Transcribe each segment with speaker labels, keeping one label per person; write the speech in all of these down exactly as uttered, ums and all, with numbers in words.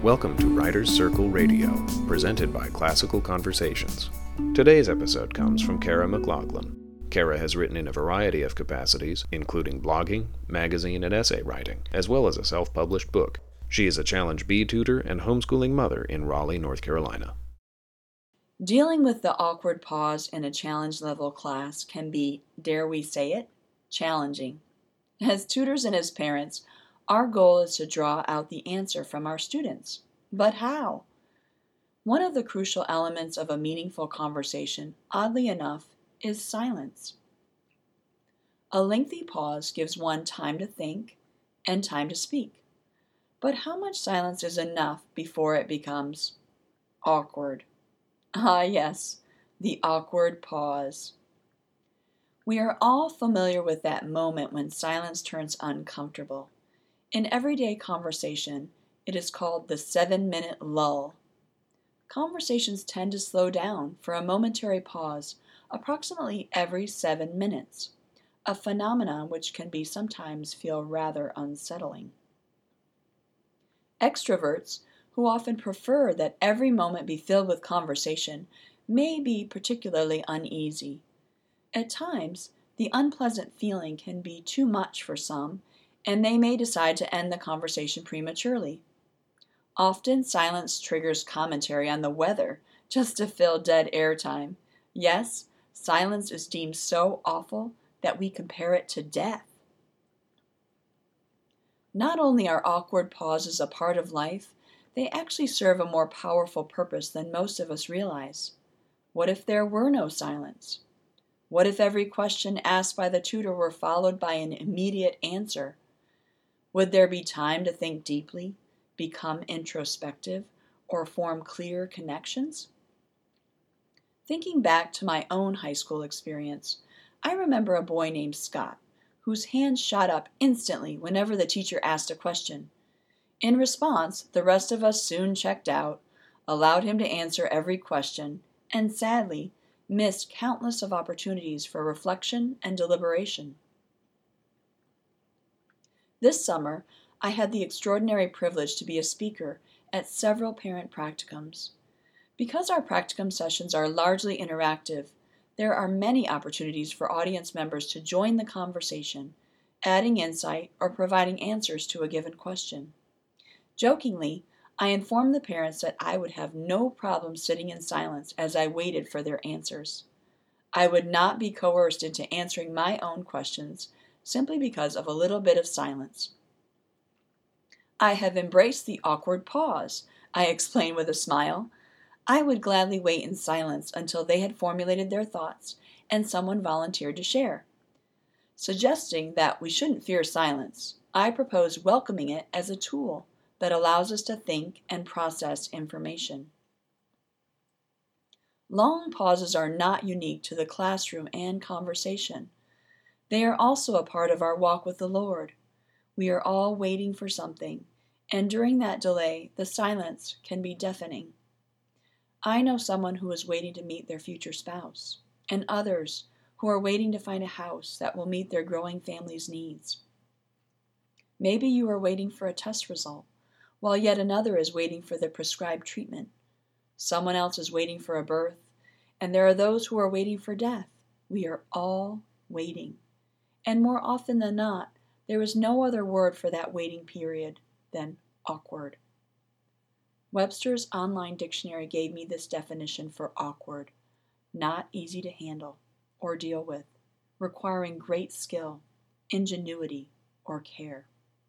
Speaker 1: Welcome to Writer's Circle Radio, presented by Classical Conversations. Today's episode comes from Kara McLaughlin. Kara has written in a variety of capacities, including blogging, magazine, and essay writing, as well as a self-published book. She is a Challenge B tutor and homeschooling mother in Raleigh, North Carolina.
Speaker 2: Dealing with the awkward pause in a challenge level class can be, dare we say it, challenging. As tutors and as parents, our goal is to draw out the answer from our students. But how? One of the crucial elements of a meaningful conversation, oddly enough, is silence. A lengthy pause gives one time to think and time to speak. But how much silence is enough before it becomes awkward? Ah, yes, the awkward pause. We are all familiar with that moment when silence turns uncomfortable. In everyday conversation, it is called the seven-minute lull. Conversations tend to slow down for a momentary pause approximately every seven minutes, a phenomenon which can be sometimes feel rather unsettling. Extroverts, who often prefer that every moment be filled with conversation, may be particularly uneasy. At times, the unpleasant feeling can be too much for some, and they may decide to end the conversation prematurely. Often, silence triggers commentary on the weather just to fill dead air time. Yes, silence is deemed so awful that we compare it to death. Not only are awkward pauses a part of life, they actually serve a more powerful purpose than most of us realize. What if there were no silence? What if every question asked by the tutor were followed by an immediate answer? Would there be time to think deeply, become introspective, or form clear connections? Thinking back to my own high school experience, I remember a boy named Scott, whose hand shot up instantly whenever the teacher asked a question. In response, the rest of us soon checked out, allowed him to answer every question, and sadly, missed countless of opportunities for reflection and deliberation. This summer, I had the extraordinary privilege to be a speaker at several parent practicums. Because our practicum sessions are largely interactive, there are many opportunities for audience members to join the conversation, adding insight or providing answers to a given question. Jokingly, I informed the parents that I would have no problem sitting in silence as I waited for their answers. I would not be coerced into answering my own questions simply because of a little bit of silence. I have embraced the awkward pause, I explained with a smile. I would gladly wait in silence until they had formulated their thoughts and someone volunteered to share. Suggesting that we shouldn't fear silence, I proposed welcoming it as a tool that allows us to think and process information. Long pauses are not unique to the classroom and conversation. They are also a part of our walk with the Lord. We are all waiting for something, and during that delay, the silence can be deafening. I know someone who is waiting to meet their future spouse, and others who are waiting to find a house that will meet their growing family's needs. Maybe you are waiting for a test result, while yet another is waiting for the prescribed treatment. Someone else is waiting for a birth, and there are those who are waiting for death. We are all waiting. And more often than not, there is no other word for that waiting period than awkward. Webster's online dictionary gave me this definition for awkward: not easy to handle or deal with, requiring great skill, ingenuity, or care.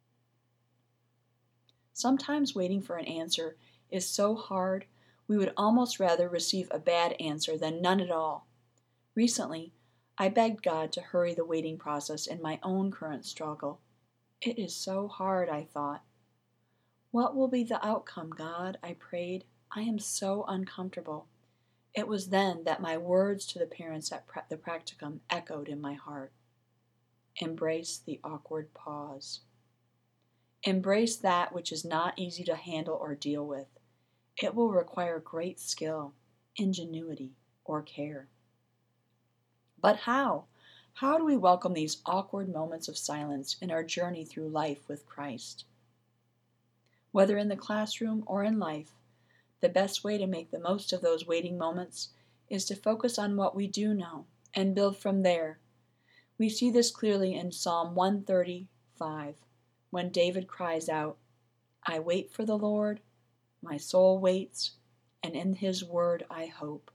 Speaker 2: Sometimes waiting for an answer is so hard we would almost rather receive a bad answer than none at all. Recently, I begged God to hurry the waiting process in my own current struggle. It is so hard, I thought. What will be the outcome, God? I prayed. I am so uncomfortable. It was then that my words to the parents at the practicum echoed in my heart. Embrace the awkward pause. Embrace that which is not easy to handle or deal with. It will require great skill, ingenuity, or care. But how? How do we welcome these awkward moments of silence in our journey through life with Christ? Whether in the classroom or in life, the best way to make the most of those waiting moments is to focus on what we do know and build from there. We see this clearly in Psalm one thirty-five, when David cries out, "I wait for the Lord, my soul waits, and in his word I hope."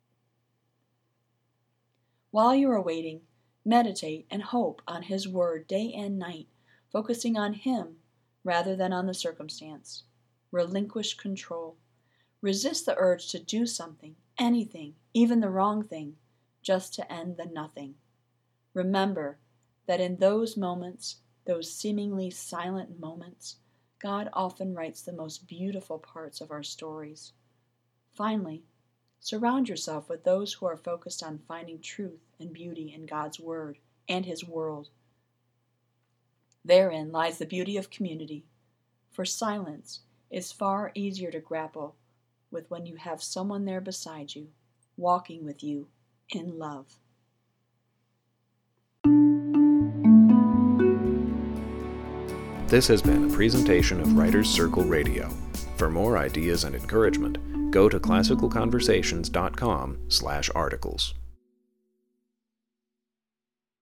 Speaker 2: While you are waiting, meditate and hope on his word day and night, focusing on him rather than on the circumstance. Relinquish control. Resist the urge to do something, anything, even the wrong thing, just to end the nothing. Remember that in those moments, those seemingly silent moments, God often writes the most beautiful parts of our stories. Finally, surround yourself with those who are focused on finding truth and beauty in God's Word and His world. Therein lies the beauty of community, for silence is far easier to grapple with when you have someone there beside you, walking with you in love.
Speaker 1: This has been a presentation of Writers Circle Radio. For more ideas and encouragement, go to classical conversations dot com slash articles.